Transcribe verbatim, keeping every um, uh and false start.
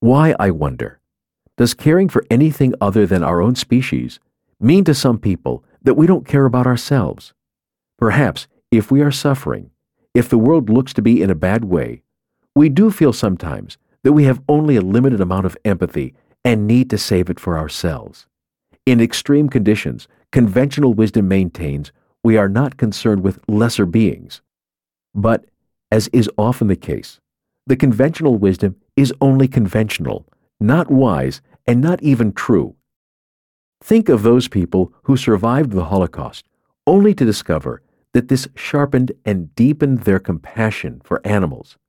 Why, I wonder, does caring for anything other than our own species mean to some people that we don't care about ourselves? Perhaps, if we are suffering, if the world looks to be in a bad way, we do feel sometimes that we have only a limited amount of empathy and need to save it for ourselves. In extreme conditions, conventional wisdom maintains we are not concerned with lesser beings. But, as is often the case, the conventional wisdom is only conventional, not wise, and not even true. Think of those people who survived the Holocaust only to discover that this sharpened and deepened their compassion for animals